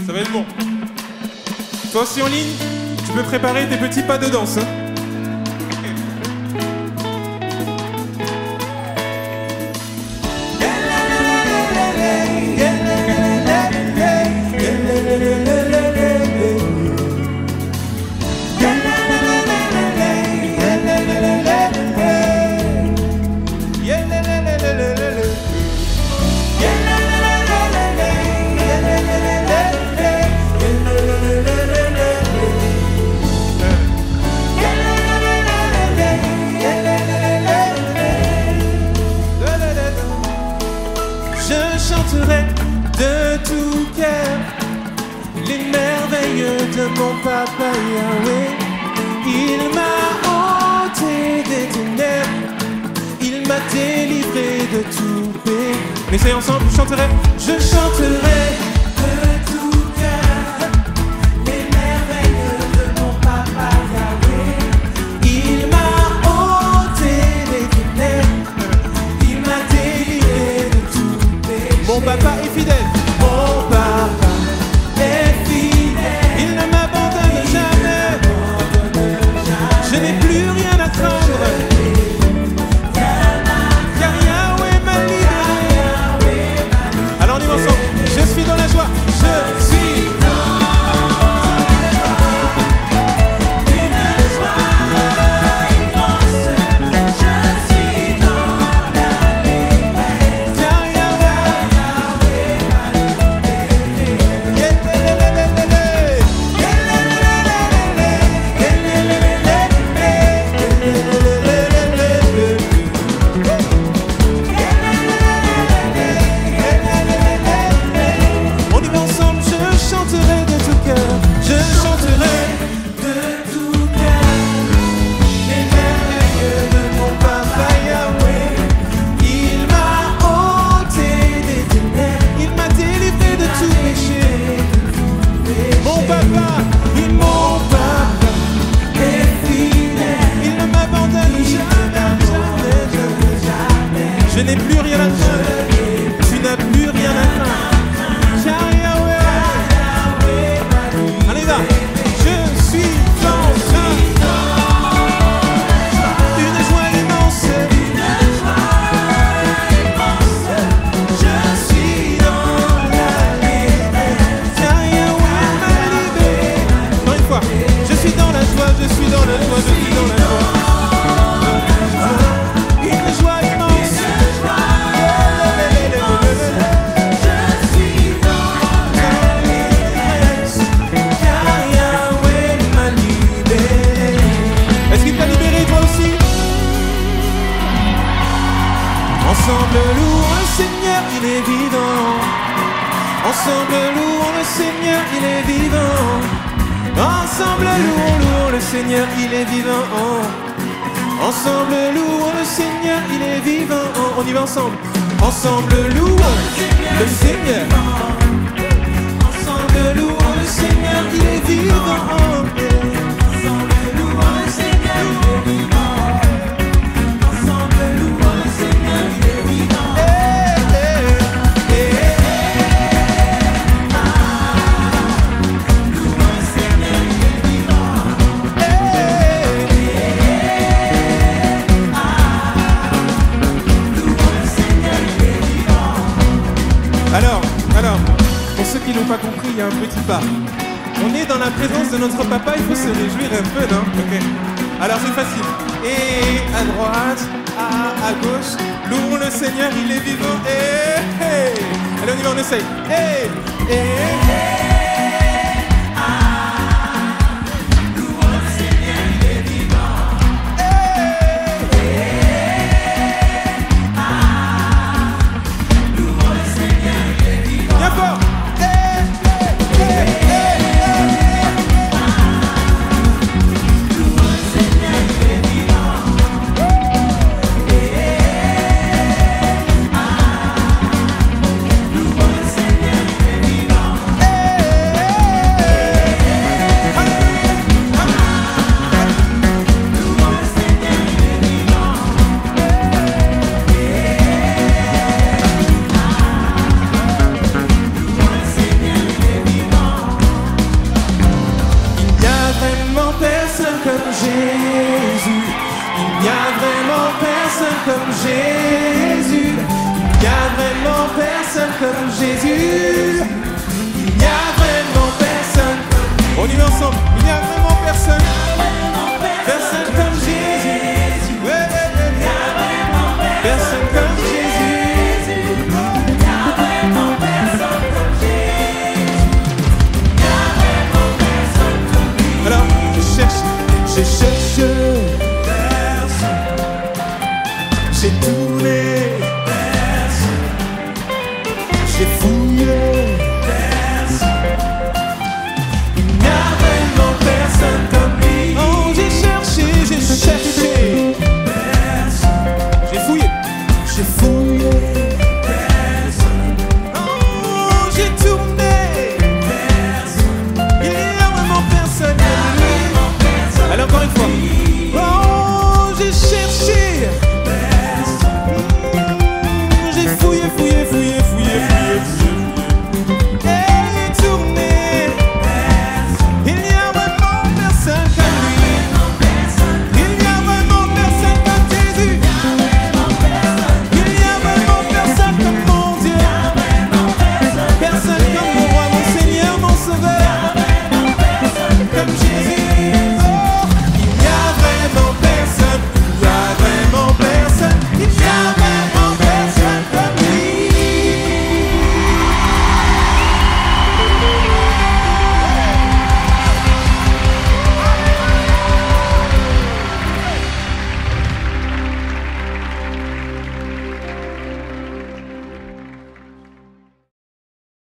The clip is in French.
Ça va être bon. Toi aussi en ligne, tu peux préparer tes petits pas de danse. Hein. De tout cœur, les merveilles de mon papa Yahweh. Il m'a ôté des ténèbres, il m'a délivré de tout péché. Mais c'est ensemble, je chanterai. Je chanterai de tout cœur les merveilles de mon papa Yahweh. Il m'a ôté des ténèbres, il m'a délivré de tout péché. Mon papa est fidèle. Mon papa est fidèle. Il ne m'abandonne jamais. Je n'ai plus rien à craindre. Car Yahweh m'a libéré. Alors on y va ensemble. Je suis dans la joie. Je suis dans une joie immense. Je suis dans la liberté. car Yahweh. On y va ensemble, je chanterai de tout cœur. Je chanterai de tout cœur les merveilles de mon papa Yahweh. Il m'a ôté des ténèbres, il m'a délivré de tout péché. Mon papa est fidèle. il ne m'abandonne jamais. Je n'ai plus rien à craindre. Tu n'as plus rien à craindre. Car Yahweh. Allez là. Je suis dans une joie immense. Je suis dans la liberté. Car Yahweh m'a libéré. Encore une fois. Je suis dans la joie. Je suis dans la joie. Je suis dans la joie. Une joie immense. Est-ce qu'il t'a libéré toi aussi? Ensemble louons le Seigneur, il est vivant. Ensemble louons le Seigneur, il est vivant. Ensemble louons le Seigneur, il est vivant. Ensemble louons le Seigneur, il est vivant. On y va ensemble. Ensemble louons le Seigneur. Ensemble louons le Seigneur, il est vivant. Ensemble louons le Seigneur, il est vivant. Ensemble louons le Seigneur, il est vivant. Louons le Seigneur, il est vivant. Louons le Seigneur, il est vivant. Alors, pour ceux qui n'ont pas compris, il y a un petit pas. On est dans la présence de notre papa, il faut se réjouir un peu, non? Ok. Alors c'est facile. Et à droite, à gauche, louons le Seigneur, il est vivant. Et allez, on y va, on essaye. Louons le Seigneur, il est vivant. Louons le Seigneur, il est vivant. Bien fort. Louons le Seigneur, il est vivant. Louons le Seigneur, il est vivant. Jésus.